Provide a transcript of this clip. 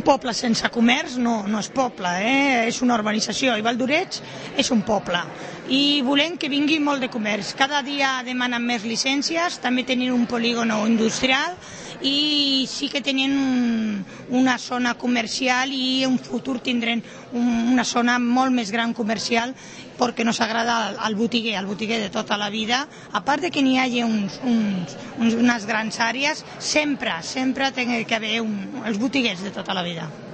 poble sense comerç no és poble, és una urbanització, i Valldoreix és un poble. I volem que vingui molt de comerç. Cada dia demanen més llicències, també tenen un polígono industrial i sí que tenen una zona comercial i en un futur tindrem una zona molt més gran comercial perquè nos agrada el botiguer de tota la vida. A part de que n'hi hagi unes grans àrees, sempre ha de que haver els botiguers de tota la vida.